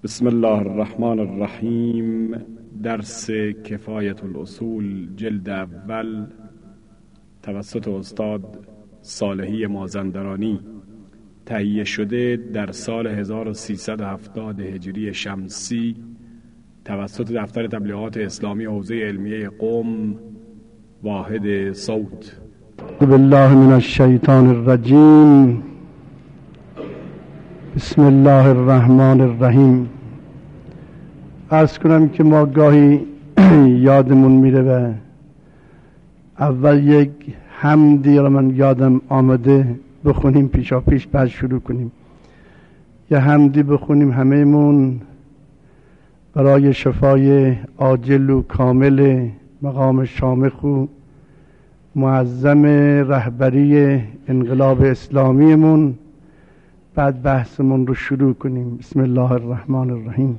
بسم الله الرحمن الرحیم. درس کفایت الاصول جلد اول توسط استاد صالحی مازندرانی، تهیه شده در سال 1370 هجری شمسی توسط دفتر تبلیغات اسلامی حوزه علمیه قم، واحد صوت. بالله من الشیطان الرجیم. بسم الله الرحمن الرحیم. عرض کنم که ما گاهی یادمون میره و اول یک حمدی رو من یادم آمده بخونیم پیشا پیش، بعد شروع کنیم. یه حمدی بخونیم همه‌مون برای شفای عاجل و کامل مقام شامخ و معظم رهبری انقلاب اسلامیمون، بعد بحثمون رو شروع کنیم. بسم الله الرحمن الرحیم.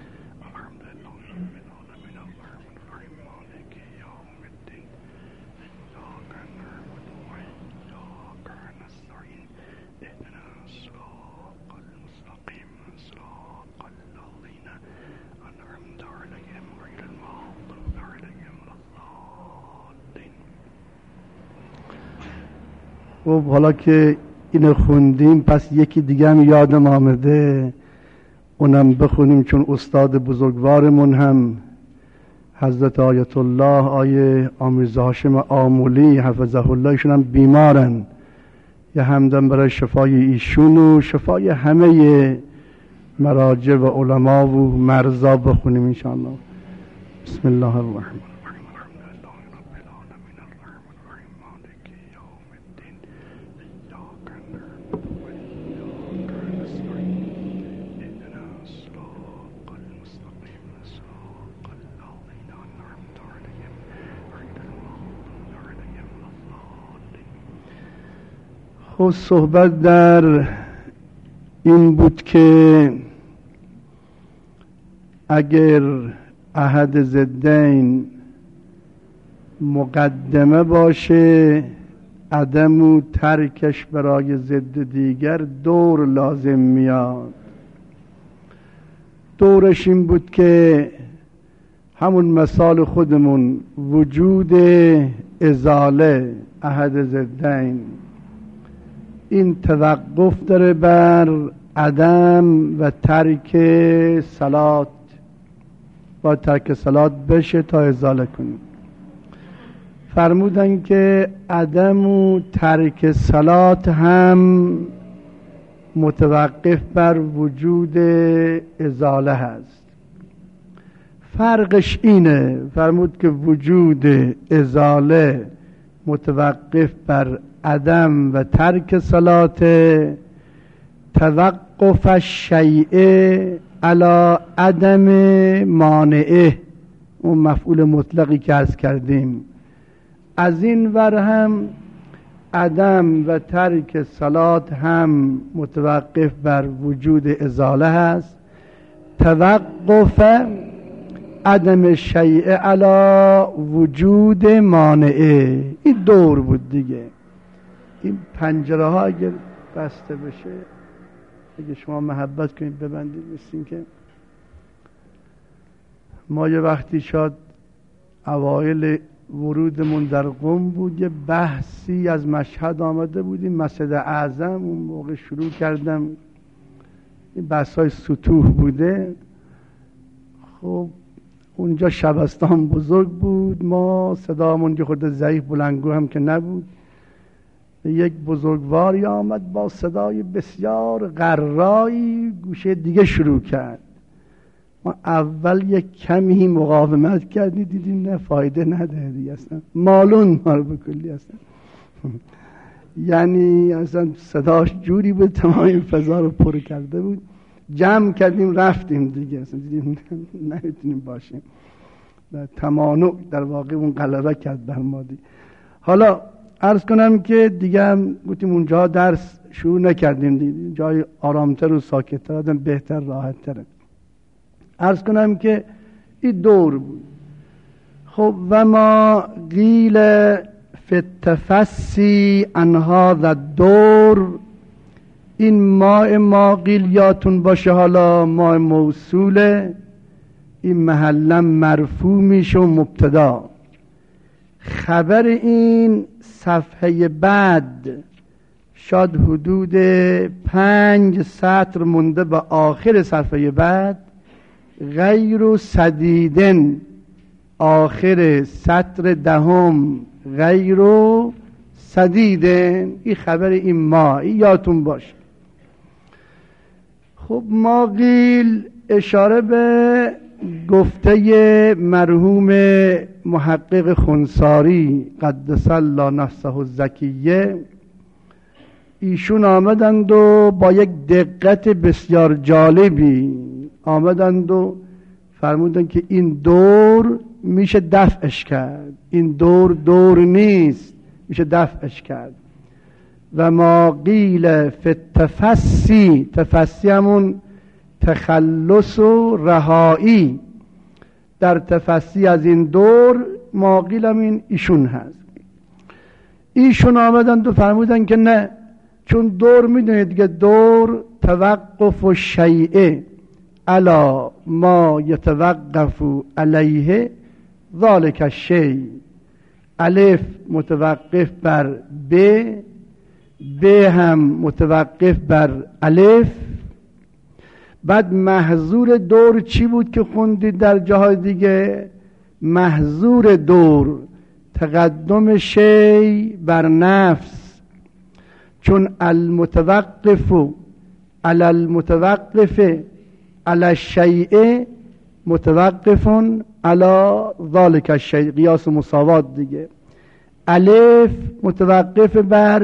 خب حالا که اینو خوندیم، پس یکی دیگه هم یادم آمده اونم بخونیم، چون استاد بزرگوارمون هم حضرت آیت الله آیه آمیرزا هاشم آمولی حفظه الله، ایشون هم بیمارن. یه حمدم برای شفای ایشون و شفای همه مراجع و علما و مرضا بخونیم انشاءالله. بسم الله الرحمن. خب صحبت در این بود که اگر احد ضدین مقدمه باشه، عدم و ترکش برای ضد دیگر دور لازم میاد. دورش این بود که همون مثال خودمون، وجود ازاله احد ضدین، این توقف داره بر عدم و ترک صلات. با ترک صلات بشه تا ازاله کنیم. فرمودن که عدم و ترک صلات هم متوقف بر وجود ازاله هست. فرقش اینه، فرمود که وجود ازاله متوقف بر عدم و ترک صلات، توقف الشیء علی عدم مانعه، اون مفعول مطلقی که عرض کردیم. از این ور هم عدم و ترک صلات هم متوقف بر وجود ازاله هست. توقف عدم شیء علی وجود مانعه، این دور بود دیگه. این پنجره ها اگر بسته بشه، اگه شما محبت کنید ببندید. مثل که ما یه وقتی شاید اوایل ورودمون در قم بود، یه بحثی از مشهد آمده بودیم، مسجد اعظم. اون موقع شروع کردم، این بحث‌های سطوح بوده. خب اونجا شبستان بزرگ بود، ما صدامون که خود ضعیف بلندگو هم که نبود. یک بزرگواری آمد با صدای بسیار قرایی، گوشه دیگه شروع کرد. ما اول یک کمی مقاومت کردیم، دیدیم نه فایده نداره دیگه، اصلا مالون ما رو بکلی اصلا. یعنی اصلا صداش جوری بود تمام این فضا رو پر کرده بود. جمع کردیم رفتیم دیگه، اصلا دیدیم نمیتونیم باشیم. تمانع در واقع اون غلبه کرد بر ما دیگه. حالا عرض کنم که دیگه هم گفتیم اونجا درس شروع نکردیم دیگه، جای آرامتر و ساکتتر، آدم بهتر راحت تره. عرض کنم که این دور بود. خب و ما قیل فی التفسی عن هذا الدور این ما قیل یاتون باشه، حالا ما موصوله، این محلم مرفوع میشه و مبتدا. خبر این صفحه بعد شاید حدود 5 سطر مونده به آخر صفحه بعد، غیر سدیدن، آخر سطر دهم، غیر سدیدن، این خبر این ما، این یادتون باشه. خب ما قیل اشاره به گفته مرحوم محقق خنثاری قدس الله نفسه الزکیه، ایشون آمدند و با یک دقت بسیار جالبی آمدند و فرمودند که این دور میشه دفعش کرد، این دور نیست، میشه دفعش کرد. و ما قیل فی التفسی، تفسی همون تخلص و رهایی، در تفسی از این دور ما قیل هم این ایشون هست. ایشون آمدند و فرمودند که نه، چون دور میدونید که دور توقف و شیعه علا ما یتوقف علیه ذالک الشیء، الف متوقف بر ب هم متوقف بر الف. بعد محظور دور چی بود که خوندید در جاهای دیگه؟ محظور دور تقدم شی بر نفس، چون المتوقف علی المتوقف علی الشیء متوقف علی ذالک الشیء، قیاس و مساوات دیگه. الف متوقف بر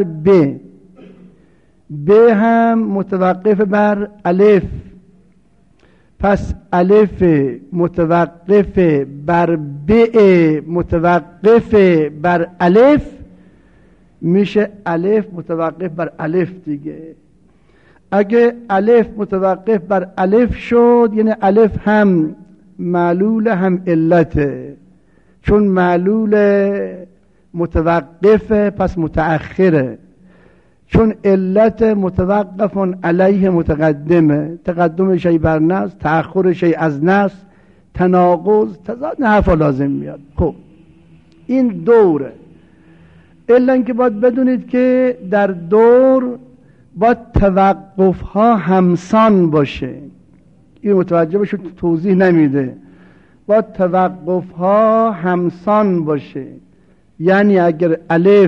ب هم متوقف بر الف، پس الف متوقف بر ب متوقف بر الف میشه الف متوقف بر الف دیگه. اگه الف متوقف بر الف شد یعنی الف هم معلول هم علته، چون معلول متوقفه پس متأخره، چون علت متوقف علیه متقدمه، تقدم شی بر نفس، تأخر شی از نفس، تناقض، تضاد، حرفا لازم میاد. خب این دوره، الا اینکه باید بدونید که در دور باید توقف ها همسان باشه. این متوجه بشید، توضیح نمیده. باید توقف ها همسان باشه، یعنی اگر الف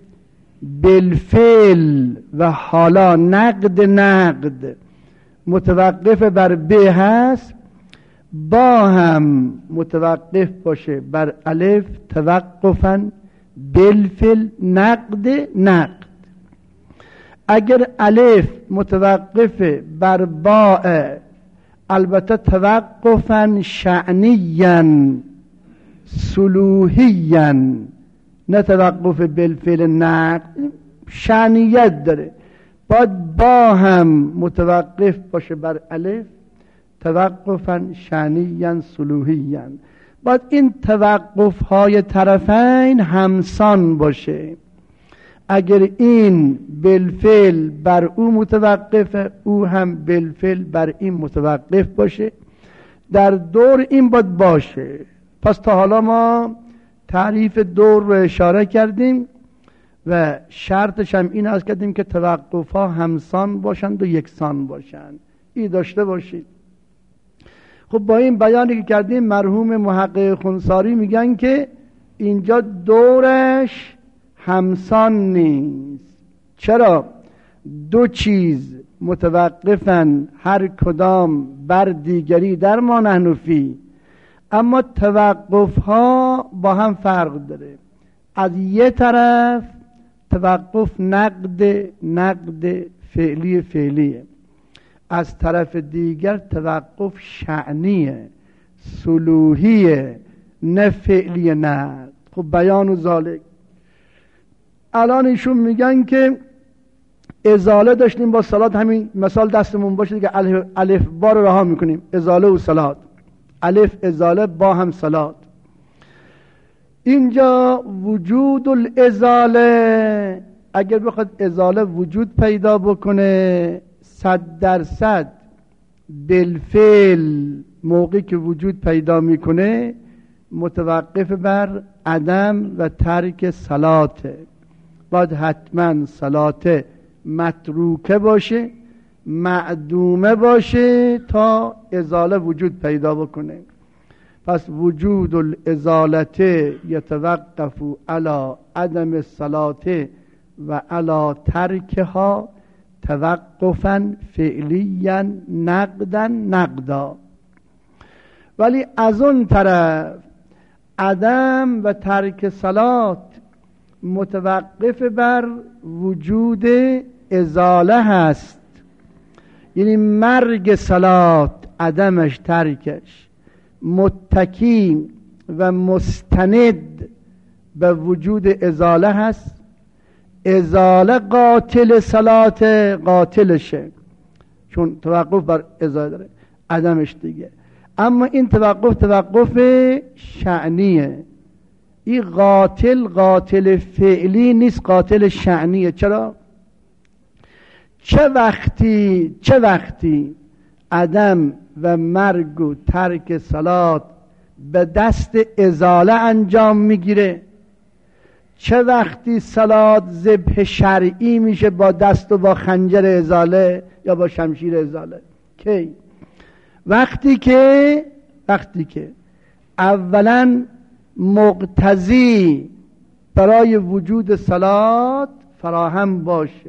بالفعل و حالا نقد متوقف بر ب هست، با هم متوقف باشه بر الف توقفا بالفعل نقد. اگر الف متوقف بر باء، البته توقفا شعنیا صلوحیا، نه توقف بالفعل نقد، شعنیت داره. باید با هم متوقف باشه بر الف توقفا شعنیا صلوحیا. باید این توقف های طرفین همسان باشه. اگر این بالفعل بر او متوقف، او هم بالفعل بر این متوقف باشه، در دور این باید باشه. پس تا حالا ما تعریف دور رو اشاره کردیم و شرطش هم این است کردیم که توقف ها همسان باشند و یکسان باشند. این داشته باشید. خب با این بیانی که کردیم مرحوم محقق خنثاری میگن که اینجا دورش همسان نیست. چرا؟ دو چیز متوقفن هر کدام بر دیگری در ما نحن فی، اما توقف ها با هم فرق داره. از یه طرف توقف نقد فعلیه، از طرف دیگر توقف شعنیه صلوحیه نه فعلی نقد. خب بیان و ذالک. الان ایشون میگن که ازاله داشتیم با صلات، همین مثال دستمون باشه که الف با رو رها میکنیم، ازاله و صلات، الف ازاله با هم صلات. اینجا وجود الازاله اگر بخواد ازاله وجود پیدا بکنه 100% بالفعل موقعی که وجود پیدا میکنه متوقف بر عدم و ترک صلاته. باید حتما صلات متروکه باشه، معدومه باشه تا ازاله وجود پیدا بکنه. پس وجود الازالت یتوقف علی عدم الصلاة و علی ترکها توقفا فعلیا نقدا. ولی از اون طرف عدم و ترک صلات متوقف بر وجود ازاله هست، یعنی مرگ صلات عدمش ترکش متکی و مستند به وجود ازاله هست. ازاله قاتل صلات قاتلشه، چون توقف بر ازاله داره، عدمش دیگه. اما این توقف شأنیه. این قاتل فعلی نیست، قاتل شأنیه. چرا؟ چه وقتی عدم و مرگ و ترک صلات به دست ازاله انجام میگیره، چه وقتی صلات ذبح شرعی میشه با دست و با خنجر ازاله یا با شمشیر ازاله. کی؟ وقتی که اولا مقتضی برای وجود صلات فراهم باشه،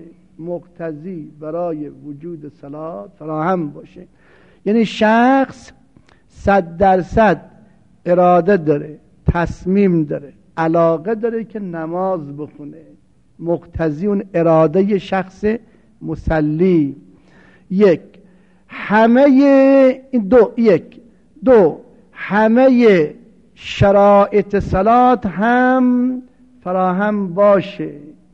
یعنی شخص 100% اراده داره، تصمیم داره، علاقه داره که نماز بخونه. مقتضی اون اراده شخص مصلی. همه شرایط صلات هم فراهم باشه،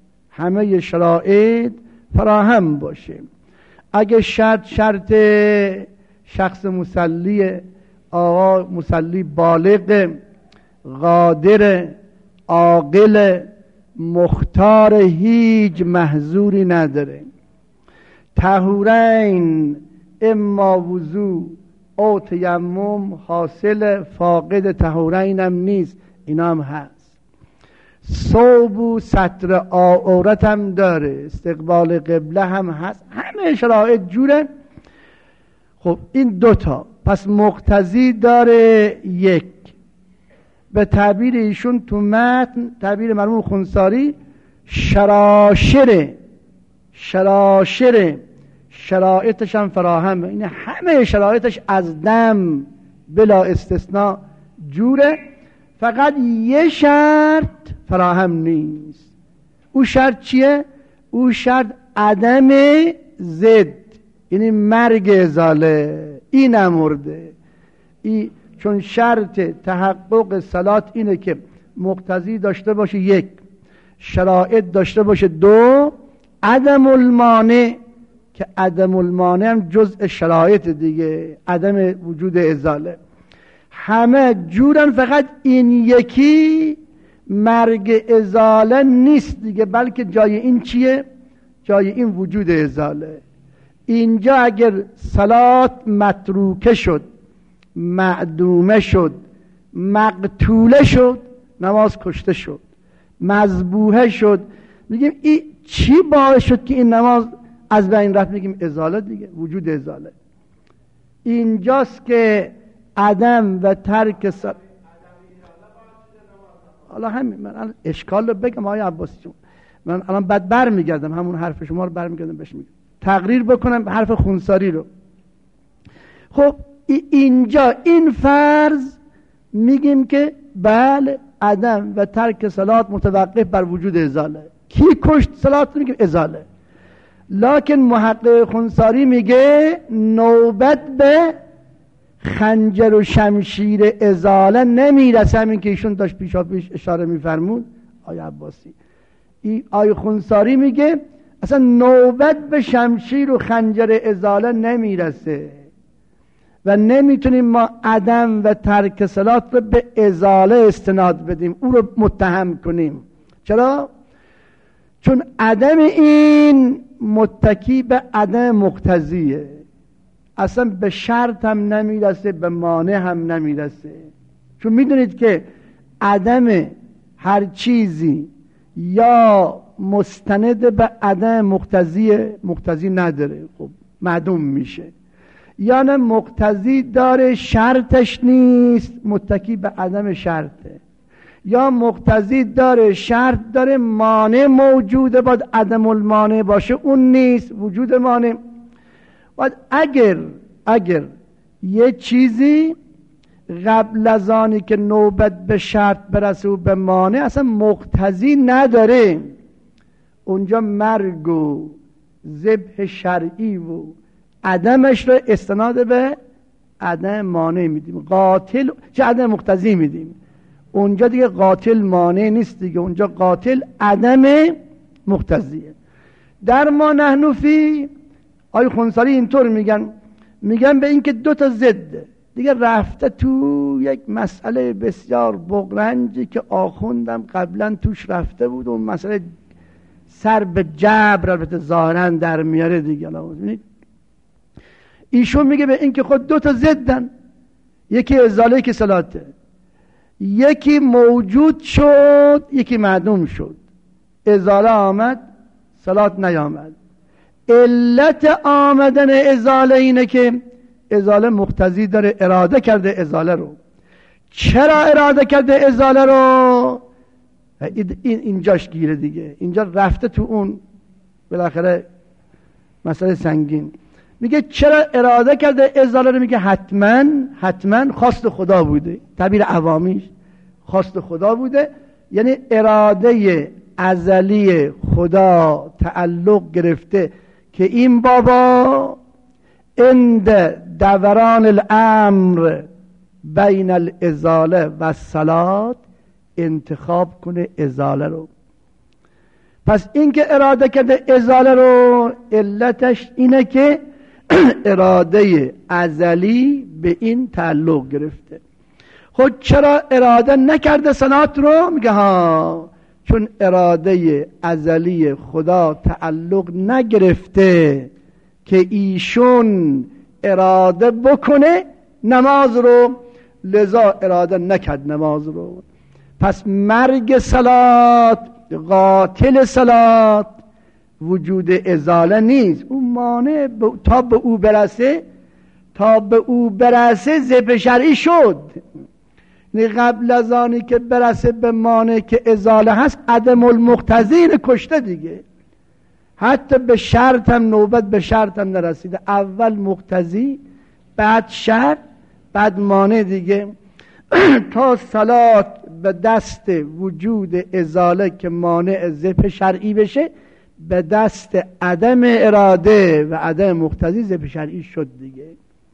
اگه شرط شخص مصلی، آقا مصلی بالغ، قادر، عاقل، مختار، هیچ محظوری نداره، طهورین، اما وضو او تیمم حاصل، فاقد طهورین هم نیست، اینا هم هست. ثوب و ستر عورت هم داره، استقبال قبله هم هست، همه شرایط جوره. خب این دوتا، پس مقتضی داره. به تعبیر ایشون تو متن، تعبیر مرحوم خونساری، شراشره شرایطش هم فراهمه. این همه شرایطش از دم بلا استثناء جوره، فقط یه شرط فراهم نیست. او شرط چیه؟ او شرط عدم ضد، یعنی مرگ ازاله. این نمرده. چون شرط تحقق صلات اینه که مقتضی داشته باشه، 1، شرایط داشته باشه، 2، عدم المانع، که عدم المانع هم جزء شرایط دیگه، عدم وجود ازاله. همه جورن، فقط این یکی مرگ ازاله نیست دیگه، بلکه جای این چیه؟ جای این وجود ازاله. اینجا اگر صلات متروکه شد، معدومه شد، مقتوله شد، نماز کشته شد، مذبوحه شد، میگیم این چی باعث شد که این نماز از بین رفت؟ میگیم ازاله دیگه، وجود ازاله. اینجاست که عدم و ترک صلات. حالا همین من اشکال رو بگم آقای عباسی جون، من الان بعد برمیگردم همون حرف شما رو برمیگردم بهش میگم، تقریر بکنم حرف خونساری رو. خب اینجا این فرض میگیم که بله عدم و ترک صلات متوقف بر وجود ازاله. کی کشت صلات؟ میگیم ازاله. لکن محقق خونساری میگه نوبت به خنجر و شمشیر ازاله نمیرسه. همین که ایشون داشت پیش اشاره میفرمود آی عباسی. آی خونساری میگه اصلا نوبت به شمشیر و خنجر ازاله نمیرسه و نمیتونیم ما عدم و ترک صلات رو به ازاله استناد بدیم، او رو متهم کنیم. چرا؟ چون عدم این متکی به عدم مقتضیه، اصلا به شرط هم نمیرسه، به مانع هم نمیرسه. چون میدونید که عدم هر چیزی یا مستند به عدم مقتضی نداره، خب معدوم میشه، یا نه مقتضی داره شرطش نیست، متکی به عدم شرطه، یا مقتضی داره شرط داره مانع موجوده، باید عدم المانع باشه، اون نیست، وجود مانع. باید اگر یه چیزی قبل از آنی که نوبت به شرط برسه و به مانع اصلا مقتضی نداره، اونجا مرگ و ذبح شرعی و عدمش رو استناد به عدم مانع میدیم، قاتل چه عدم مقتضی میدیم. اونجا دیگه قاتل مانع نیست دیگه، اونجا قاتل عدم مقتضیه. در ما نحن فی آی خونساری اینطور میگن به این که دو تا ضده دیگه رفته تو یک مسئله بسیار بغرنجی که آخوندم قبلا توش رفته بود، اون مسئله سر به جبر البته ظاهرا در میاره دیگه. ایشون میگه به این که خود دو تا ضدن، یکی ازاله که صلاته، یکی موجود شد یکی معدوم شد. ازاله آمد صلات نیامد. علت آمدن ازاله اینه که ازاله مقتضی داره، اراده کرده ازاله رو. چرا اراده کرده ازاله رو؟ اینجاش گیره دیگه، اینجا رفته تو اون بالاخره مسئله سنگین. میگه چرا اراده کرده ازاله رو؟ میگه حتما خواست خدا بوده، تعبیر عوامیش خواست خدا بوده، یعنی اراده ازلی خدا تعلق گرفته که این بابا عند دوران الامر بین الازاله و الصلات انتخاب کنه ازاله رو. پس این که اراده کرده ازاله رو علتش اینه که اراده ازلی به این تعلق گرفته. خود چرا اراده نکرده صلات رو؟ میگه ها چون اراده ازلی خدا تعلق نگرفته که ایشون اراده بکنه نماز رو، لذا اراده نکرد نماز رو. پس مرگ صلات، قاتل صلات وجود ازاله نیست، اون مانع تا به او برسه ذبح شرعی شد. قبل از آنی که برسه به مانع که ازاله هست عدم المقتضی اینو کشته دیگه. حتی به شرط هم نوبت به شرط هم نرسیده، اول مقتضی بعد شرط بعد مانع دیگه. تا صلات به دست وجود ازاله که مانع ذبح شرعی بشه به دست عدم اراده و عدم مقتضی ذبح شرعی شد دیگه.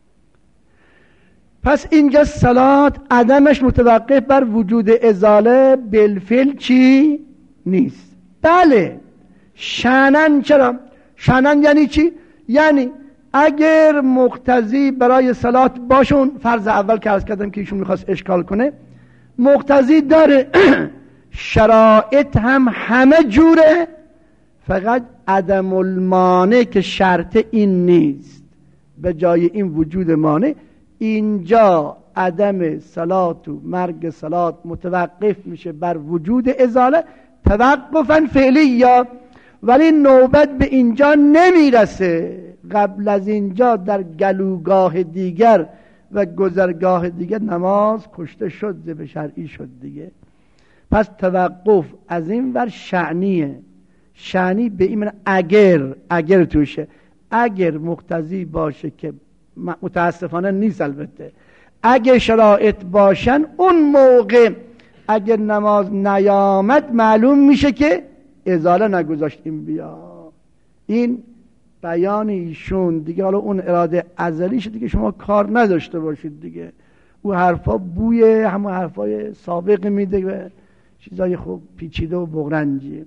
پس اینجا صلات عدمش متوقف بر وجود ازاله بالفعل چی؟ نیست. بله شأناً. چرا؟ شأناً یعنی چی؟ یعنی اگر مقتضی برای صلات باشون، فرض اول که عرض کردم که ایشون میخواست اشکال کنه، مقتضی داره شرایط هم همه جوره، فقط عدم المانع که شرط این نیست، به جای این وجود مانع. اینجا عدم صلات و مرگ صلات متوقف میشه بر وجود ازاله توقفاً فعلی، یا ولی نوبت به اینجا نمیرسه. قبل از اینجا در گلوگاه دیگر و گذرگاه دیگر نماز کشته شد، ذبح شرعی شد دیگه. پس توقف از این ور شأنیه. شأنی به این اگر توشه، اگر مقتضی باشه که متاسفانه نیست البته، اگه شرایط باشن اون موقع اگر نماز نیامد معلوم میشه که ازاله نگذاشتیم بیا. این بیان ایشون دیگه. حالا اون اراده ازلیش دیگه شما کار نداشته باشید دیگه، او حرفا بوی همون حرفای سابق میده و چیزای خوب پیچیده و بغرنجیه.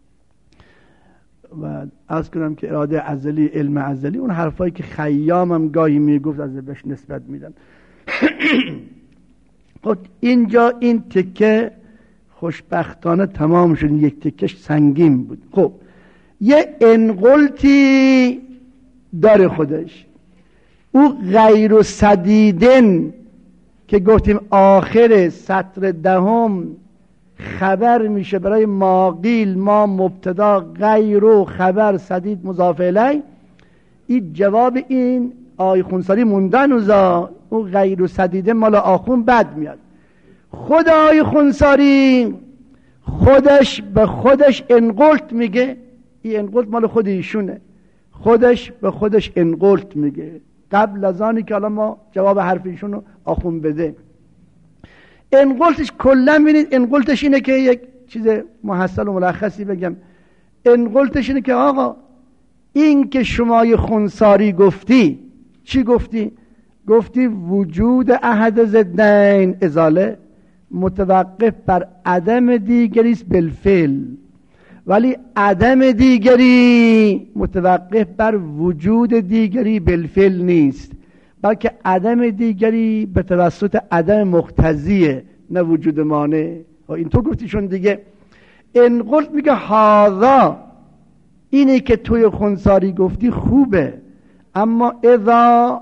و عرض کنم که اراده ازلی، علم ازلی، اون حرفایی که خیام هم گاهی میگفت از بهش نسبت میدن. خب اینجا این تکه خوشبختانه تمام شد، یک تکش سنگین بود. خب یه انقلتی داره خودش، او غیر سدیدن که گفتیم آخر سطر دهم خبر میشه برای ماقیل، ما مبتدا غیر و خبر سدید مضاف الیه. این جواب این آی خونساری موندن اوزا، او غیر سدیده مال آخون بد میاد. خود آی خونساری خودش به خودش انقلت میگه، این انقلت مال خود ایشونه، خودش به خودش انقلت میگه قبل از آنی که الان ما جواب حرف ایشون رو آخون بده. انقلتش کلا ببینید، انقلتش اینه که یک چیز محصل و ملخصی بگم، انقلتش اینه که آقا این که شما خونساری گفتی، چی گفتی؟ گفتی وجود احد ضدین ازاله متوقف بر عدم دیگری است بالفعل، ولی عدم دیگری متوقف بر وجود دیگری بالفعل نیست، بلکه عدم دیگری به توسط عدم مقتضیه، نه وجود مانع. این تو گفتیشون دیگه. انقلت میگه هذا، اینه که توی خونساری گفتی خوبه، اما اذا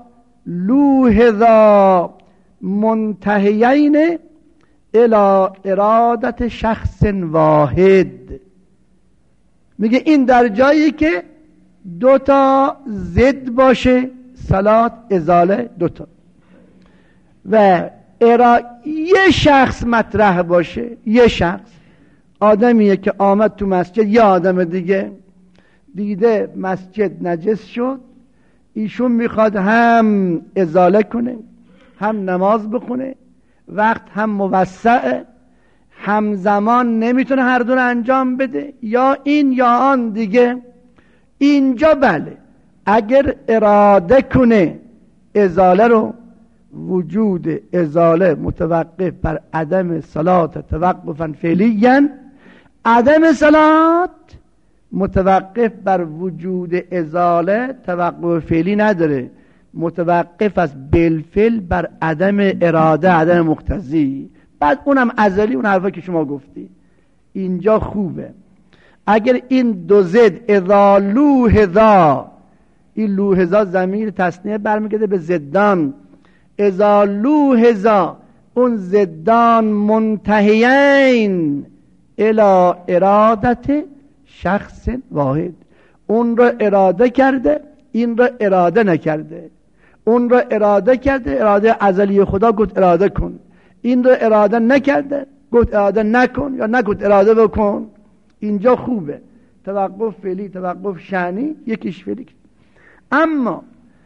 لوحظا منتهیین الی ارادت شخص واحد، میگه این در جایی که دوتا ضد باشه، صلات ازاله دوتا، و یه شخص مطرح باشه، یه شخص آدمیه که آمد تو مسجد، یه آدم دیگه دیده مسجد نجس شد، ایشون میخواد هم ازاله کنه هم نماز بخونه، وقت هم موسعه، همزمان نمیتونه هر دو رو انجام بده، یا این یا آن دیگه. اینجا بله اگر اراده کنه ازاله رو، وجود ازاله متوقف بر عدم صلات توقفا فعلیا، عدم صلات متوقف بر وجود ازاله توقف فعلی نداره، متوقف از بالفعل بر عدم اراده، عدم مقتضی. بعد اونم ازلی، اون حرفا که شما گفتی. اینجا خوبه اگر این دو ضد اذا لوحظا، این لوحظا ضمیر تصنیه برمیگرده به ضدان، اذا لوحظا اون ضدان منتهیین الی ارادت شخص واحد، اون را اراده کرده این را اراده نکرده، اون را اراده کرده اراده ازلی خدا گفت اراده کن، این را اراده نکرده گفت اراده نکن، یا نگفت اراده بکن. اینجا خوبه توقف فعلی توقف شأنی یکیش فعلی. اما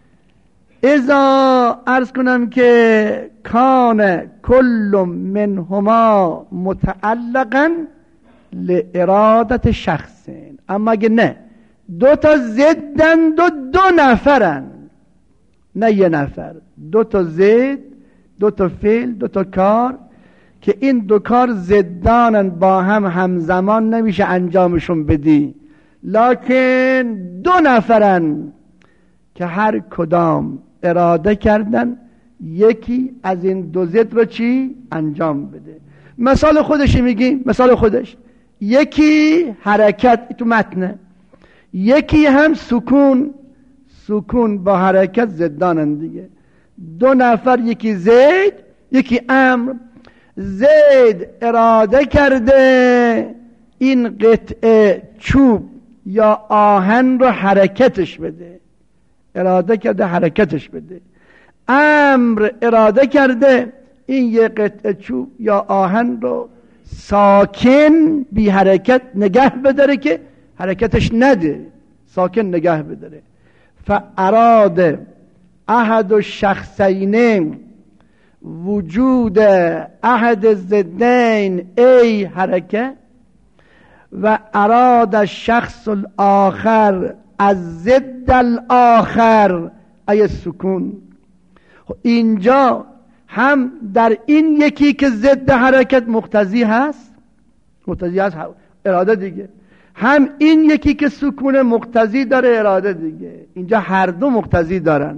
اذا عرض کنم که کان کل منهما متعلقا لارادت شخص، اما اگه نه دو تا ضدن دو نفرن، نه یه نفر، دو تا ضد، دو تا فعل، دو تا کار که این دو کار ضدانن، با هم همزمان نمیشه انجامشون بدی، لکن دو نفرن که هر کدام اراده کردن یکی از این دو ضد رو چی انجام بده. مثال خودشی میگیم، مثال خودش، یکی حرکت تو متنه، یکی هم سکون، سکون با حرکت ضدانن دیگه. دو نفر، یکی زید یکی امر. زید اراده کرده این قطعه چوب یا آهن رو حرکتش بده، اراده کرده حرکتش بده. امر اراده کرده این یه قطعه چوب یا آهن رو ساکن بی حرکت نگه بداره که حرکتش نده، ساکن نگه بداره. فاراد احد الشخصین وجود احد الضدین ای حرکه، و اراد الشخص الاخر از ضد الاخر ای سکون. اینجا هم در این یکی که ضد حرکت مقتضی هست، مقتضی هست اراده دیگه، هم این یکی که سکون مقتضی داره اراده دیگه. اینجا هر دو مقتضی دارن.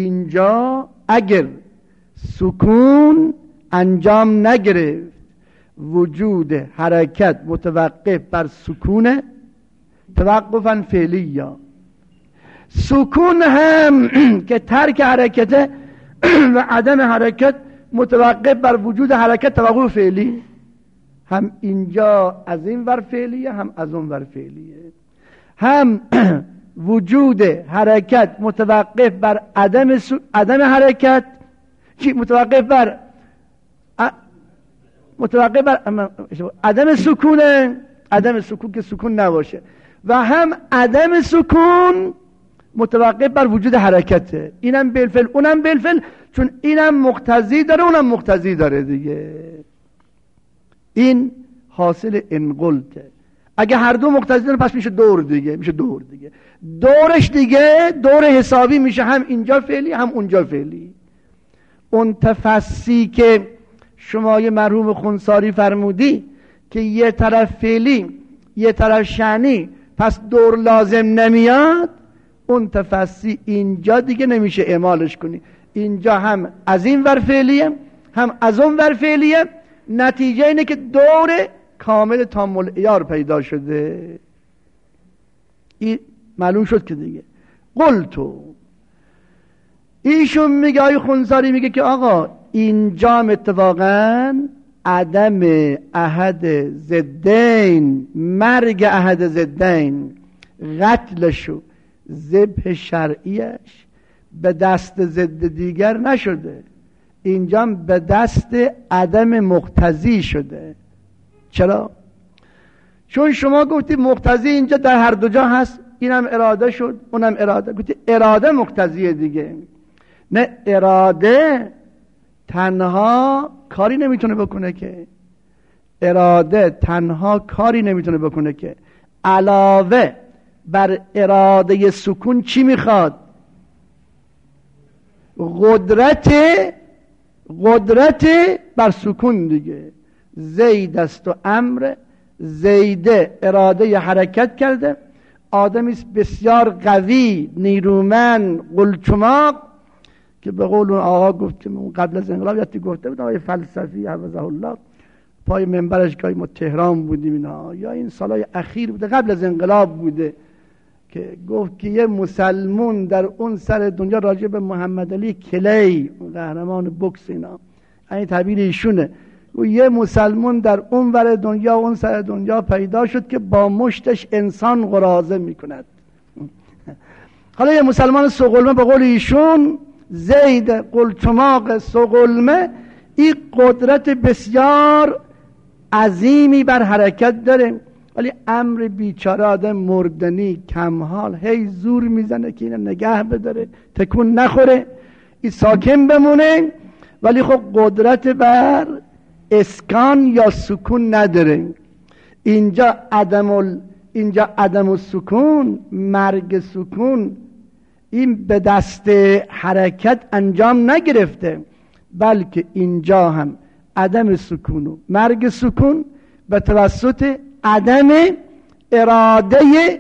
اینجا اگر سکون انجام نگرفت وجود حرکت متوقف بر سکونه توقفا فعلی، یا سکون هم که ترک حرکته و عدم حرکت متوقف بر وجود حرکت توقف فعلی، هم اینجا از این ور فعلیه هم از اون ور فعلیه. هم وجود حرکت متوقف بر عدم حرکت، متوقف بر عدم سکونه، عدم سکون که سکون نباشه، و هم عدم سکون متوقف بر وجود حرکته. اینم بالفعل اونم بالفعل، چون اینم مقتضی داره اونم مقتضی داره دیگه. این حاصل انقلته. اگه هر دو مقتضی داره پس میشه دور دیگه، میشه دور دیگه. دورش دیگه دور حسابی میشه، هم اینجا فعلی هم اونجا فعلی. اون تفصیلی که شما مرحوم خونساری فرمودی که یه طرف فعلی یه طرف شأنی پس دور لازم نمیاد، اون تفصیل اینجا دیگه نمیشه اعمالش کنی. اینجا هم از این ور فعلیه هم از اون ور فعلیه، نتیجه اینه که دور کامل تام العیار پیدا شده. این معلوم شد که دیگه قلتو. ایشون میگه، آقای خونساری میگه که آقا اینجا اتفاقا عدم احد ضدین، مرگ احد ضدین، قتلشو ذبح شرعیش به دست ضد دیگر نشده، اینجا به دست عدم مقتضی شده. چرا؟ چون شما گفتی مقتضی اینجا در هر دو جا هست، اینم اراده شد اونم اراده، گفتی اراده مقتضیه دیگه. نه، اراده تنها کاری نمیتونه بکنه که، اراده تنها کاری نمیتونه بکنه که، علاوه بر اراده سکون چی میخواد؟ قدرت بر سکون دیگه. زید است و امر، زیده اراده حرکت کرده، آدمی است بسیار قوی، نیرومند، قلچماق، که به قول اون آقا گفت که قبل از انقلاب یادت گفته بود، آقای فلسفی حفظه الله پای منبرش که ما تهران بودیم اینا، یا این سالهای اخیر بوده قبل از انقلاب بوده، که گفت که یه مسلمون در اون سر دنیا، راجع به محمد علی کلی قهرمان بوکس اینا، این تعبیر ایشونه، و یه مسلمون در اون ور دنیا اون سر دنیا پیدا شد که با مشتش انسان قرازه میکند. حالا یه مسلمان سقلمه به قول ایشون، زید قلچماق سقلمه، این قدرت بسیار عظیمی بر حرکت داره، ولی امر بیچاره آدم مردنی کمحال هی زور میزنه که اینو نگه بداره، تکون نخوره، این ساکن بمونه، ولی خب قدرت بر اسکان یا سکون نداره. اینجا عدم السکون، مرگ سکون، این به دست حرکت انجام نگرفته، بلکه اینجا هم عدم سکون و مرگ سکون به توسط عدم اراده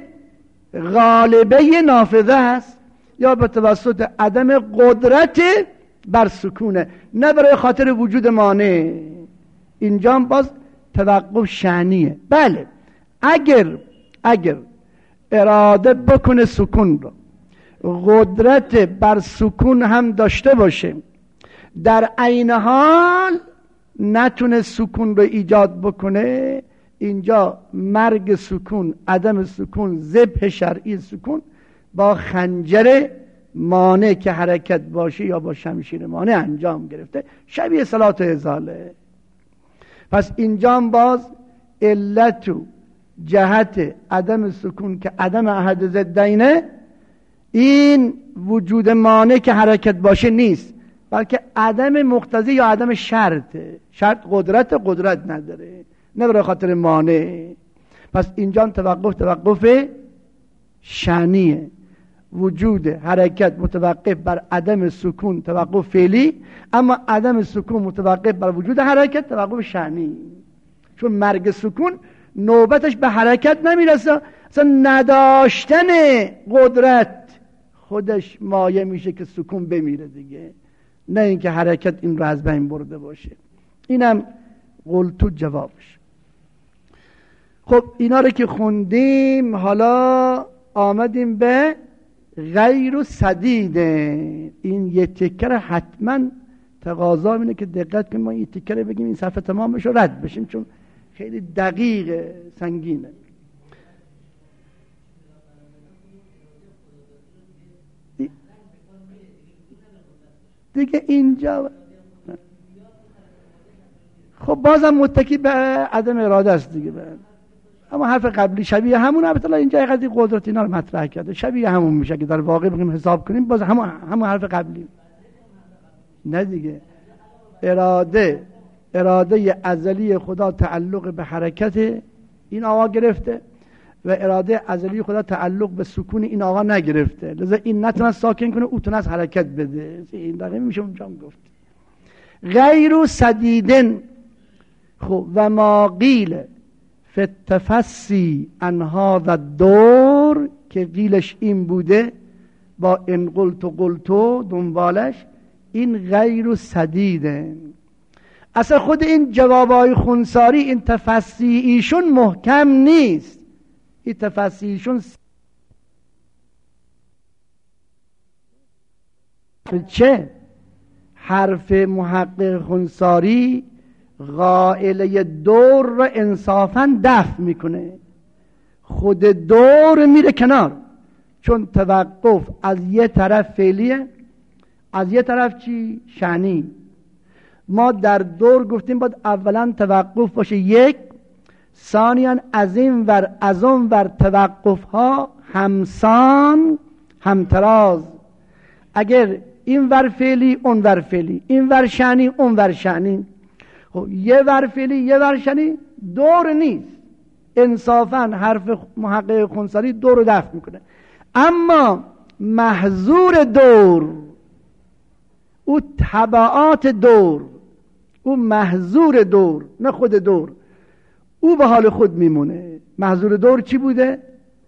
غالبه نافذه است، یا به توسط عدم قدرت بر سکونه، نه برای خاطر وجود مانع. اینجا باز توقف شأنیه. بله، اگر اراده بکنه سکون رو، قدرت بر سکون هم داشته باشه، در عین حال نتونه سکون رو ایجاد بکنه، اینجا مرگ سکون، عدم سکون، ذبح شرعی سکون با خنجر مانع که حرکت باشه یا با شمشیر مانع انجام گرفته، شبیه صلات ازاله. پس اینجا باز علت و جهت عدم سکون که عدم احد ضدینه، این وجود مانع که حرکت باشه نیست، بلکه عدم مقتضی یا عدم شرطه. شرط قدرت نداره، نه برای خاطر مانع. پس اینجا توقف شأنیه، وجود حرکت متوقف بر عدم سکون، توقف فعلی، اما عدم سکون متوقف بر وجود حرکت، توقف شأنی. چون مرگ سکون نوبتش به حرکت نمیرسه، اصلا نداشتن قدرت خودش مایه میشه که سکون بمیره دیگه، نه اینکه حرکت این رو از بین برده باشه. اینم قلتو جوابش. خب اینا رو که خوندیم، حالا آمدیم به غیر سدید. این یه تکه رو حتما تقاضا اینه که دقت کنیم، ما این تکه رو بگیم این صفحه تمام بشه و رد بشیم، چون خیلی دقیق سنگینه. دیگه اینجا خب بازم متکی به عدم اراده است دیگه. اما حرف قبلی شبیه همون، البته اینجا اینقدر قدرت اینا رو مطرح کرده، شبیه همون میشه که در واقع بگیم حساب کنیم باز همون حرف قبلی. نه دیگه، اراده ازلی خدا تعلق به حرکت این آقا گرفته و اراده ازلی خدا تعلق به سکون این آقا نگرفته، لذا این نتونست ساکن کنه، او تونست حرکت بده. این دقیقه میشه اونجا هم گفت غیر سدیدن. خب و ما قیل فی التفسی عن هذا الدور، که قیلش این بوده با ان قلتو دنبالش، این غیر سدیدن. اصلا خود این جوابای خونساری، این تفسی ایشون محکم نیست. این تفسی ایشون چه؟ حرف محقق خونساری قائله دور را انصافا دفع میکنه، خود دور میره کنار، چون توقف از یه طرف فعلیه، از یه طرف چی؟ شأنی. ما در دور گفتیم باید اولا توقف باشه یک، ثانیاً از این ور از اون ور توقف ها همسان همتراز. اگر این ور فعلی اون ور فعلی، این ور شأنی اون ور شأنی، خب یه ور فعلی یه ور شأنی دور نیست. انصافاً حرف محقق خونساری دور رو دفع میکنه. اما محظور دور، او تبعات دور، او محظور دور، نه خود دور، او به حال خود میمونه. محظور دور چی بوده؟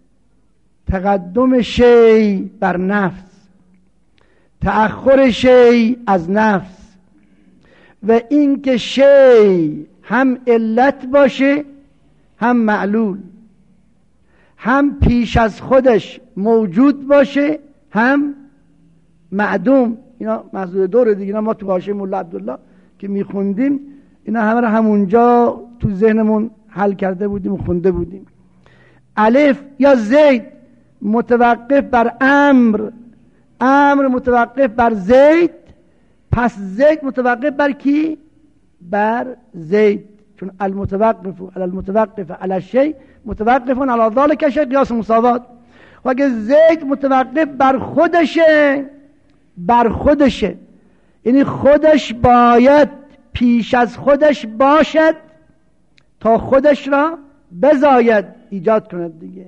تقدم شی بر نفس، تأخر شی از نفس، و این که شی هم علت باشه هم معلول، هم پیش از خودش موجود باشه هم معدوم. اینا محظور دوره دیگه. ما تو حاشیه مولا عبدالله که میخوندیم اینا همه رو همونجا تو ذهنمون حل کرده بودیم و خونده بودیم. الف یا زید متوقف بر امر، امر متوقف بر زید، پس زید متوقف بر کی؟ بر زید، چون المتوقف علی المتوقف علی الشیء متوقف علی ذلک شیء قیاس مساوات. و اگه زید متوقف بر خودشه، بر خودشه، یعنی خودش باید پیش از خودش باشد تا خودش را بزاید ایجاد کند دیگه،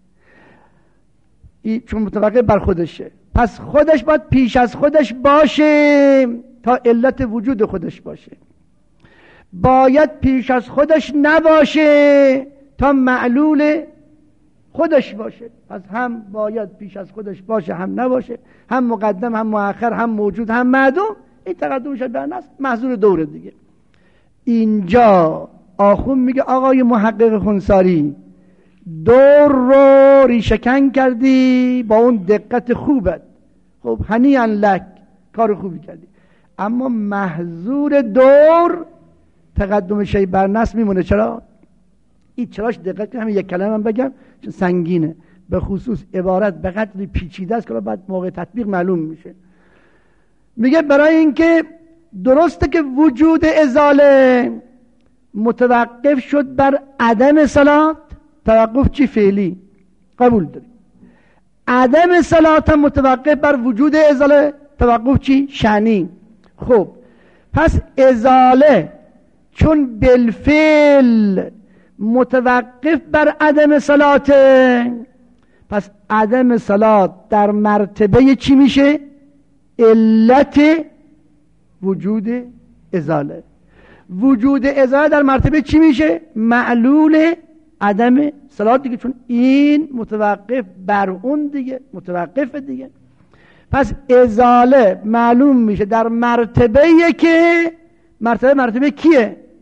چون متوقف بر خودشه، پس خودش باید پیش از خودش باشه تا علت وجود خودش باشه، باید پیش از خودش نباشه تا معلول خودش باشه. پس هم باید پیش از خودش باشه هم نباشه، هم مقدم هم مؤخر، هم موجود هم معدوم. این تقدمش بر نفس محظور دوره دیگه. اینجا آخون میگه آقای محقق خونساری دور رو ریشه‌کن کردی با اون دقت خوبت، خب هنیئا لک، کار خوبی کردی، اما محظور دور تقدم شی بر نفس میمونه. چرا؟ این چراش دقت کنم، همین یک کلمه من بگم چون سنگینه، به خصوص عبارت به قدری پیچیده است که بعد موقع تطبیق معلوم میشه. میگه برای اینکه درسته که وجود ازاله متوقف شد بر عدم صلات، توقف چی؟ فعلی، قبول داریم. عدم صلات هم متوقف بر وجود ازاله، توقف چی؟ شأنی. خب پس ازاله چون بالفعل متوقف بر عدم صلاته، پس عدم صلات در مرتبه چی میشه؟ علت وجود ازاله. وجود ازاله در مرتبه چی میشه؟ معلول عدم صلات دیگه، چون این متوقف بر اون دیگه، متوقف دیگه. پس ازاله معلوم میشه در مرتبه که مرتبه کیه؟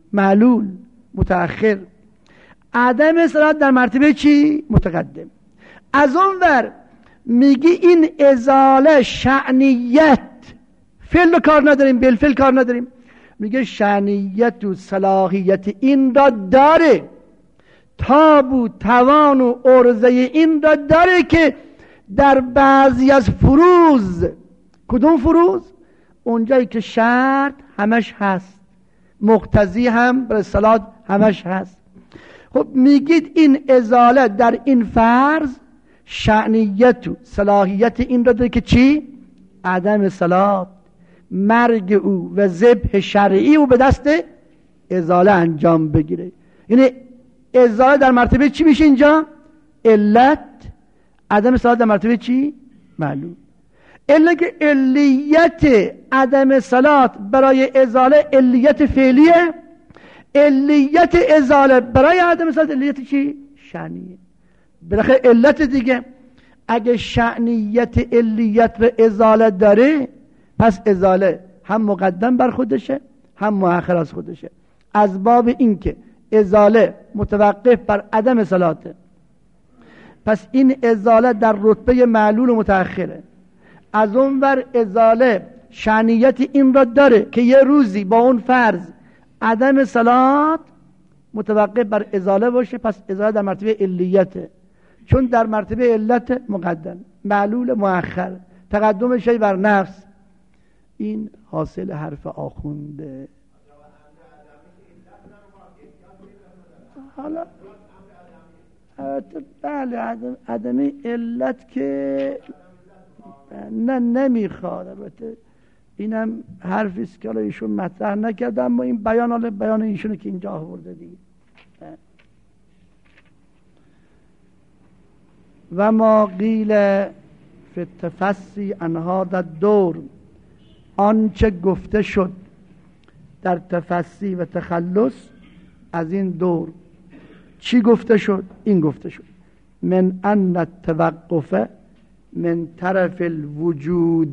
معلول متأخر. عدم اصالت در مرتبه چی؟ متقدم. از اون ور میگی این ازاله شأنیت، فعل کار نداریم، بالفعل کار نداریم، میگه شأنیت و صلاحیت این را داره، تاب و توان و عرضه این را داره که در بعضی از فروض، کدوم فروض؟ اونجایی که شرط همش هست، مقتضی هم برای صلات همش هست. خب میگید این ازاله در این فرض شأنیت و صلاحیت این را داره که چی؟ عدم صلات، مرگ او و ذبح شرعی او به دست ازاله انجام بگیره. یعنی ازاله در مرتبه چی میشه اینجا؟ علت. عدم صلات در مرتبه چی؟ معلوم. الا که علیت عدم صلات برای ازاله علیت فعلیه، علیت ازاله برای عدم صلات علیت چی؟ شأنیه. بالاخره علت دیگه. اگه شأنیت علیت و ازاله داره، پس ازاله هم مقدم بر خودشه هم مؤخر از خودشه. از باب اینکه ازاله متوقف بر عدم صلاته، پس این ازاله در رتبه معلول و متأخره. از اون ور ازاله شأنیت این را داره که یه روزی با اون فرض عدم صلات متوقف بر ازاله باشه، پس ازاله در مرتبه علیته، چون در مرتبه علت مقدم، معلول مؤخر، تقدم شی بر نفس. این حاصل حرف آخونده. حالا بله عدم علت که نمیخواد. البته اینم حرفی است که حالا ایشون مطرح نکرده، اما این بیان ایشونه که اینجا آورده دیگه. و ما قیل فی التفصی عن هذا الدور، آنچه گفته شد در تفصی و تخلص از این دور. چی گفته شد؟ این گفته شد من ان التوقف من طرف الوجود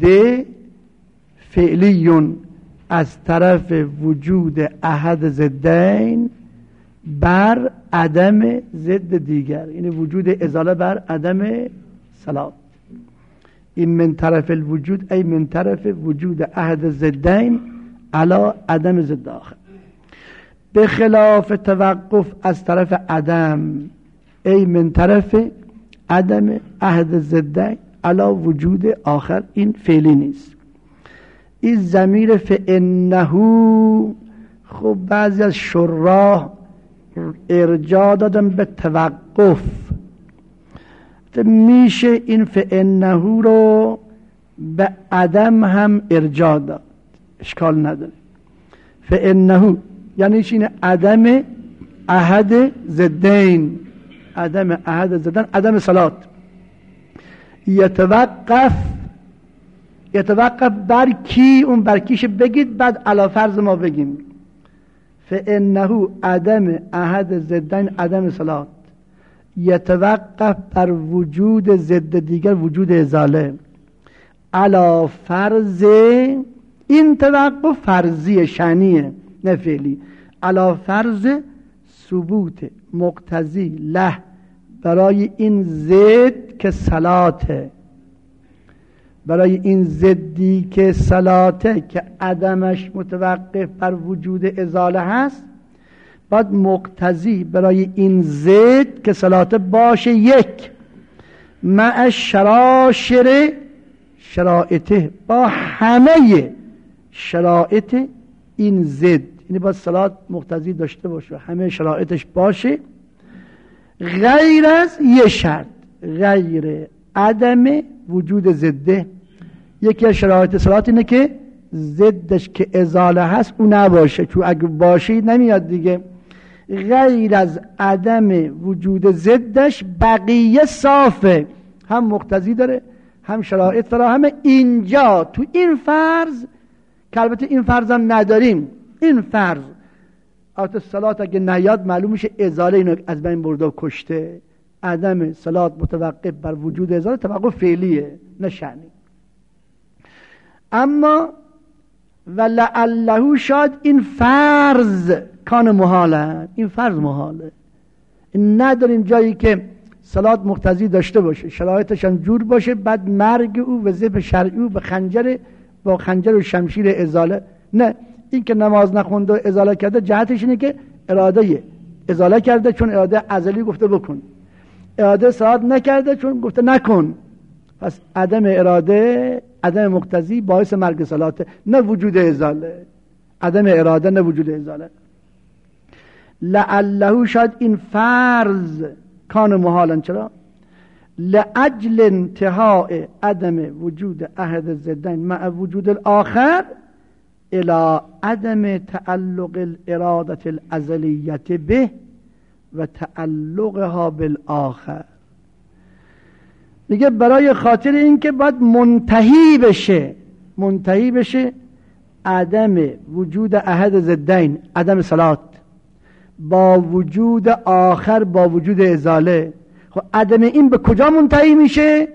فعلی، از طرف وجود احد ضدین بر عدم ضد دیگر، یعنی وجود ازاله بر عدم صلات. این من طرف الوجود ای من طرف وجود احد ضدین علی عدم ضد آخر، به خلاف توقف از طرف عدم ای من طرف عدم احد ضدین علی وجود آخر. این فعلی نیست. این ضمیر فانه، خب بعضی از شراح ارجاع دادن به توقف، میشه این فانه رو به عدم هم ارجاع داد، اشکال نداره. فانه یعنی چین؟ عدم احد ضدین، عدم احد ضدین، عدم صلات. یتوقف بر کی؟ اون بر کیش بگید، بعد علی فرض ما بگیم. فانه عدم احد ضدین عدم صلات، یتوقف بر وجود ضد دیگر وجود ازاله، علی فرض. این توقف فرضی شأنیه نه فعلی. علی فرض ثبوت مقتضی له برای این ضد که صلاته، برای این ضدی که صلاته که عدمش متوقف بر وجود ازاله هست، باید مقتضی برای این ضد که صلاته باشه یک، مع شراشر شرائطه، با همه شرائط این ضد، یعنی باید صلات مقتضی داشته باشه، همه شرائطش باشه، غیر از یه شرط، غیر عدم وجود ضده. یکی از شرایط صلات اینه که ضدش که ازاله هست اون نباشه، چون اگه باشه نمیاد دیگه. غیر از عدم وجود ضدش بقیه صافه، هم مقتضی داره هم شرایط فراهمه. اینجا تو این فرض که البته این فرض هم نداریم، این فرض البته صلات اگه نیاد معلوم میشه ازاله اینو از بین برده و کشته. عدم صلات متوقف بر وجود ازاله توقف فعلیه نه شأنی. اما ولعله شاید این فرض کان محاله، این فرض محاله. این نداریم جایی که صلات مقتضی داشته باشه، شرایطش هم جور باشه، بعد مرگ او و ذبح شرعی او با خنجر و شمشیر ازاله. نه، این که نماز نخونده و ازاله کرده جهتش اینه که اراده ازاله کرده، چون اراده ازلی گفته بکن. اراده صلات نکرده چون گفته نکن. پس عدم اراده، عدم مقتضی باعث مرگ صلاته، نه وجود ازاله. عدم اراده نه وجود ازاله. لعله، شاید این فرض کان محالا. چرا؟ لأجل انتهاء عدم وجود احد الضدین مع وجود الاخر الى عدم تعلق الاراده الازلیه به و تعلقها بالآخر. میگه برای خاطر این که باید منتهی بشه عدم وجود احد ضدین، عدم صلات، با وجود آخر، با وجود ازاله. خب عدم این به کجا منتهی میشه؟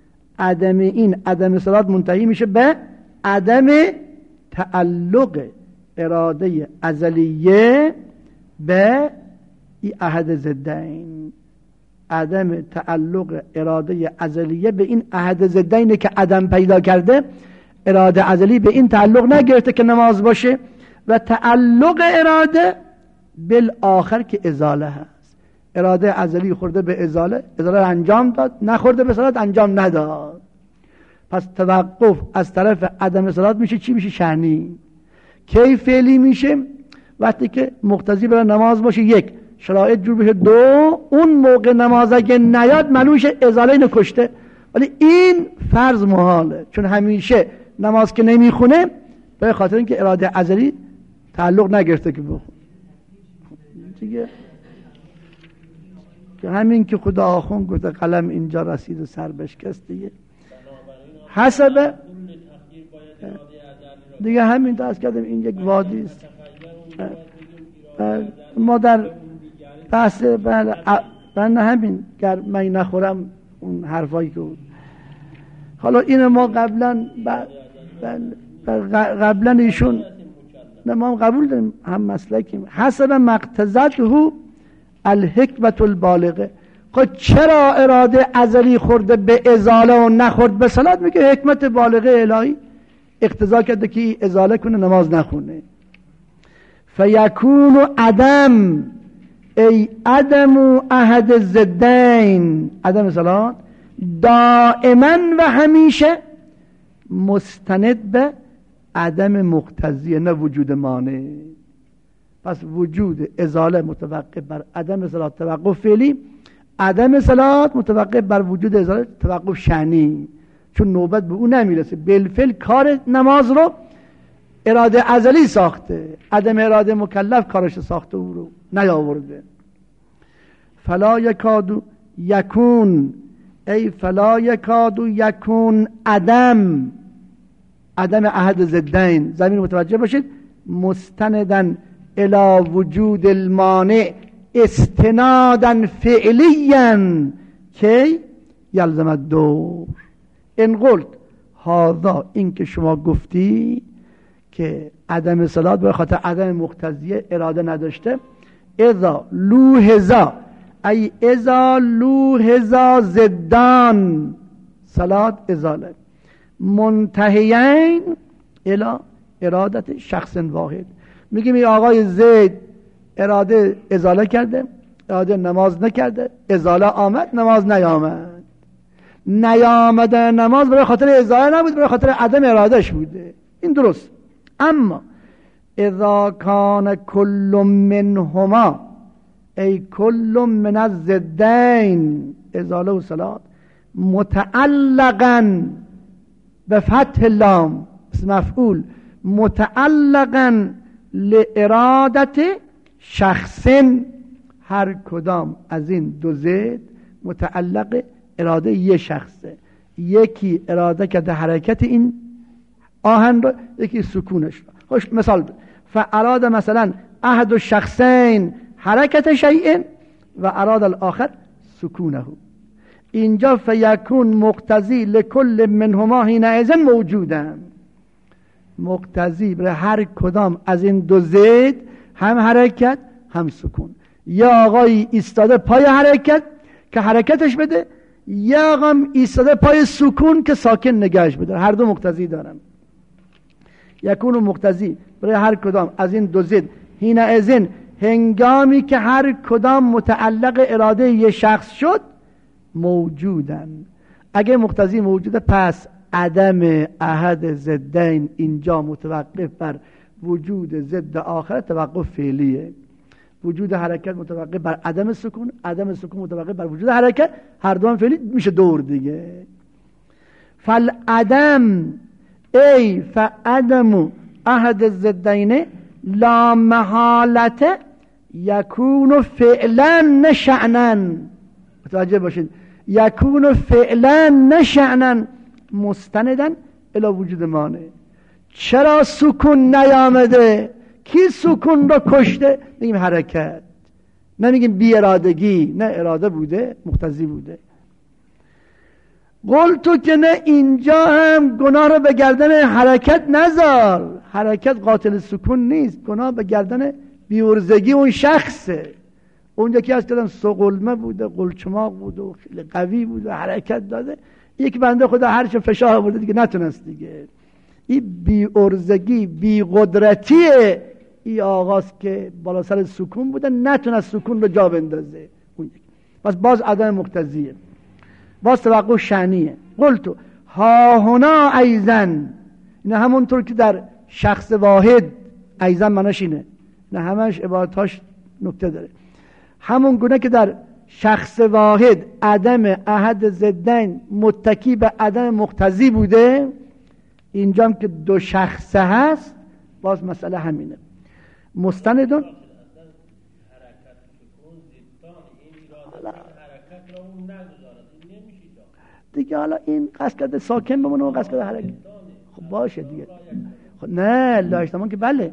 عدم صلات منتهی میشه به عدم تعلق اراده ازلیه به این احد ضدین. عدم تعلق اراده ازلیه به این احد ضدین که عدم پیدا کرده، اراده ازلی به این تعلق نگرفته که نماز باشه، و تعلق اراده بالآخر که ازاله هست. اراده ازلی خورده به ازاله انجام داد، نخورده به صلات انجام نداد. پس توقف از طرف عدم صلات میشه چی؟ میشه شأنی. کی فعلی میشه؟ وقتی که مقتضی برای نماز باشه، یک، شرایط جور بشه، دو، اون موقع نماز اگه نیاد معلومه ازاله نکشته. ولی این فرض محاله، چون همیشه نماز که نمیخونه به خاطر اینکه اراده ازلی تعلق نگرفته که بخونه دیگه. که همین که خدا آخون گفته قلم اینجا رسید و سر بشکست دیگه. حسب دیگه همین درست کردم، این یک وادی است. ما در بحث من همین گر من نخورم اون حرفایی که بود. حالا این ما قبلا ایشون ما هم قبول داریم، هم مسلکیم. حسب مقتضته الحکمت البالغه. خب چرا اراده ازلی خورده به ازاله و نخورد به صلات؟ میگه حکمت بالغه الهی اقتضا کرده که ازاله کنه نماز نخونه. فیکون عدم، ای عدم احد الضدین، عدم صلات، دائما و همیشه مستند به عدم مقتضی، نه وجود مانع. پس وجود ازاله متوقف بر عدم صلات توقف فعلی، عدم صلات متوقف بر وجود ازاله توقف شأنی، چون نوبت به اون نمیرسه. بالفعل کار نماز رو اراده ازلی ساخته، عدم اراده مکلف کارش ساخته، او رو نیاورده. فلا یکاد یکون، ای فلا یکاد یکون عدم احد ضدین، زمین متوجه باشید، مستندن الی وجود المانع استنادا فعلیا کی یلزم الدور. ان قلت هذا، این که شما گفتی که عدم صلات به خاطر عدم مقتضی اراده نداشته، اذا لوحظا، ای اذا لوحظا ضدان صلات ازاله منتهیین الی ارادت شخص واحد. میگیم این آقای زید اراده ازاله کرده، اراده نماز نکرده، ازاله آمد، نماز نیامده نماز برای خاطر ازاله نبود، برای خاطر عدم ارادهش بوده. این درست. اما اذا کان کل منهما، ای کل من الضدین، ازاله و صلات، متعلقا به فتح اللام اسم مفعول، متعلقا لارادت شخص، هر کدام از این دو ضد متعلق اراده یه شخصه. یکی اراده کرده حرکت این آهن رو، یکی سکونش رو. خوش مثال فاراد مثلا احد الشخصین حرکت شیء و اراد الاخر سکونه. اینجا فیکون مقتضی لکل منهما حینئذ موجودن، مقتضی برای هر کدام از این دو ضد هم حرکت هم سکون. یا آقای ایستاده پای حرکت که حرکتش بده، یا آقام ایستاده پای سکون که ساکن نگهش بده. هر دو مقتضی دارن. یکون مقتضی برای هر کدام از این دو ضد حینئذ، هنگامی که هر کدام متعلق اراده یه شخص شد، موجودن. اگه مقتضی موجوده، پس عدم احد ضدین اینجا متوقف بر وجود ضد آخر توقف فعلیه. وجود حرکت متوقف بر عدم سکون، عدم سکون متوقف بر وجود حرکت، هر دو هم فعلی میشه دور دیگه. فالعدم ای فعدم احد الضدین لا محالت یکون فعلا نشأنا. متوجه باشید، یکون فعلا نشأنا مستندن الی وجود مانع. چرا سکون نیامده؟ کی سکون رو کشته؟ میگیم حرکت، نمیگیم بی ارادگی، نه اراده بوده، مقتضی بوده. قلتو که نه، اینجا هم گناه رو به گردن حرکت نذار. حرکت قاتل سکون نیست، گناه به گردن بیورزگی اون شخصه. اونجا که از کردن سقلمه بوده، قلچماق بوده و خیلی قوی بوده، حرکت داده، یک بنده خدا هرچه فشار بوده دیگه نتونست دیگه. این بیورزگی، بی قدرتیه. این آغاز که بالا سر سکون بوده، نتونست سکون رو جا بندازه. پس باز عدم مقتضیه، باز توقع شأنیه. قلتو ها هنا ایزن، نه همونطور که در شخص واحد، ایزن معناش اینه، نه همش عبارتاش نکته داره. همون گونه که در شخص واحد عدم احد ضدین متکی به عدم مقتضی بوده، اینجا هم که دو شخصه هست، باز مسئله همینه. مستندون دیگه. حالا این قصد ساکن بمونه و قصد حرکت، خب باشه دیگه. خب نه لاجتمان که بله،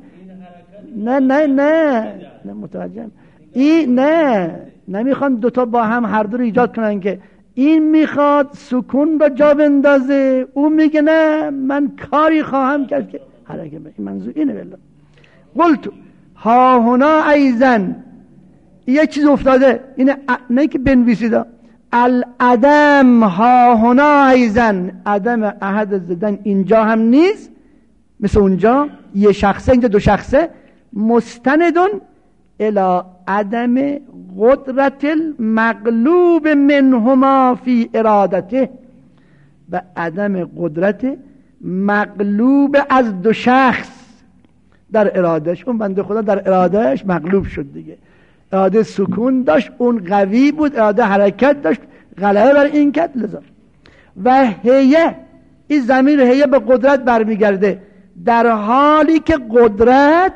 نه متوجهم. این نه نمیخوان دوتا با هم هر دو رو ایجاد کنن که این میخواد سکون رو جا بندازه، اون میگه نه من کاری خواهم کرد که حرکت به. این منظور اینه. بله قلتو ها هنا ایزن، یه چیز افتاده، اینه نه که بنویسیده. العدم ها هنا ایزن، عدم احد زدن اینجا هم نیست مثل اونجا یه شخصه، اینجا دو شخصه. مستندون الى عدم قدرت المغلوب منهما فی ارادته، و عدم قدرت مغلوب از دو شخص در ارادهش. اون بنده خدا در ارادهش مغلوب شد دیگه. اراده سکون داشت، اون قوی بود، اراده حرکت داشت، غلبه بر این کرد. لذا و هیه، این ضمیر هیه به قدرت برمیگرده، در حالی که قدرت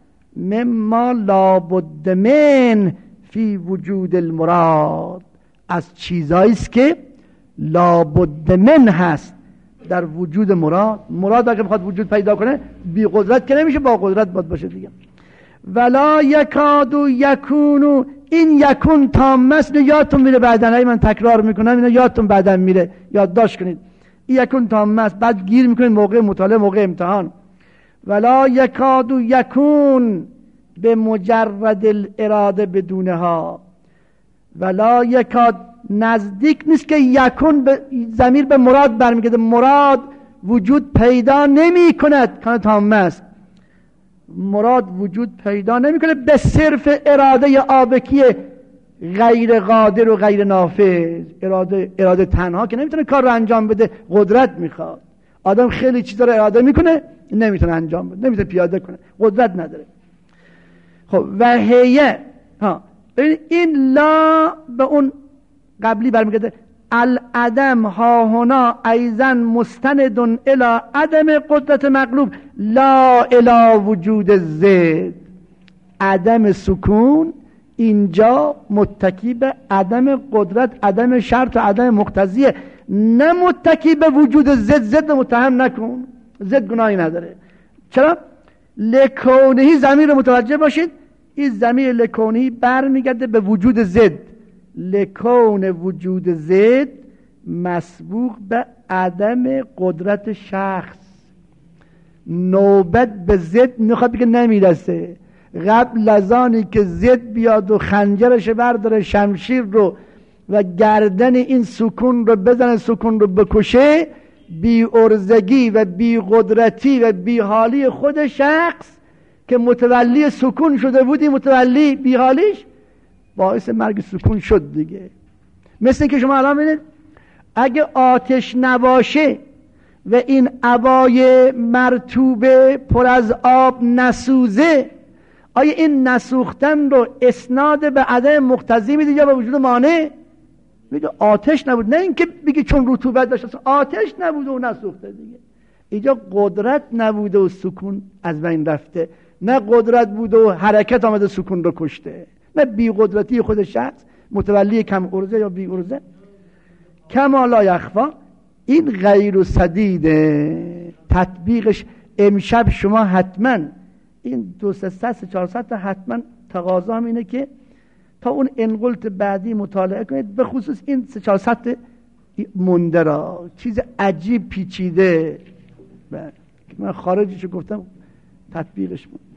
مما لابد من فی وجود المراد، از چیزایی است که لابد من هست در وجود مراد. مراد اگه بخواد وجود پیدا کنه بی قدرت که نمیشه، با قدرت باید باشه دیگه. ولا یکادو یکونو، این یکون تام است. یادتون میره بعدن، من تکرار میکنم اینا یادتون بعدن میره، یادداشت کنید. این یکون تام است، بعد گیر میکنید موقع مطالعه، موقع امتحان. ولا یکادو یکون به مجرد الاراده بدونها، ولا یکاد نزدیک نیست که یکون به ضمیر به مراد برمیگرده. مراد وجود پیدا نمی کند، کانه تام است. مراد وجود پیدا نمی کنه به صرف اراده آبکی غیر قادر و غیر نافذ. اراده تنها که نمیتونه کار رو انجام بده، قدرت میخواد. آدم خیلی چیزا رو اراده میکنه نمیتونه انجام بده، نمیتونه پیاده کنه، قدرت نداره. خب و هیه، این لا به اون قبلی برمیگرده. العدم ها هنا ایزن مستندون الى عدم قدرت مغلوب لا الى وجود زد. عدم سکون اینجا متکی به عدم قدرت، عدم شرط و عدم مقتضیه، نه متکی به وجود زد. زد متهم نکن، زد گناهی نداره. چرا؟ لکونهی ضمیر متوجه باشید، این ضمیر لکونهی برمیگرده به وجود زد. لکون وجود زد مسبوق به عدم قدرت شخص. نوبت به زد میخواد بگه نمیرسه، قبل از آنی که زد بیاد و خنجرش برداره شمشیر رو و گردن این سکون رو بزنه، سکون رو بکشه، بی ارزگی و بی قدرتی و بی حالی خود شخص که متولی سکون شده بودی، متولی بی حالیش باعث مرگ سکون شد دیگه. مثل این که شما الان ببینید اگه آتش نباشه و این عبای مرطوبه پر از آب نسوزه، آیا این نسوختن رو اسناد به عدم مقتضی میده یا به وجود مانع؟ میگه آتش نبود، نه اینکه بگی چون رطوبت داشت، آتش نبوده و نسوخته دیگه. اینجا قدرت نبوده و سکون از بین رفته، نه قدرت بوده و حرکت آمده سکون رو کشته، نه بی قدرتی خود شخص متولی کم ارزه یا بی ارزه. کما لا یخفا، این غیر سدیده تطبیقش امشب شما حتما این 200-400 تا حتما تقاضا هم اینه که تا اون انقلت بعدی مطالعه کنید، به خصوص این 300-400 مونده را، چیز عجیب پیچیده من خارجیشو گفتم تطبیقش بود.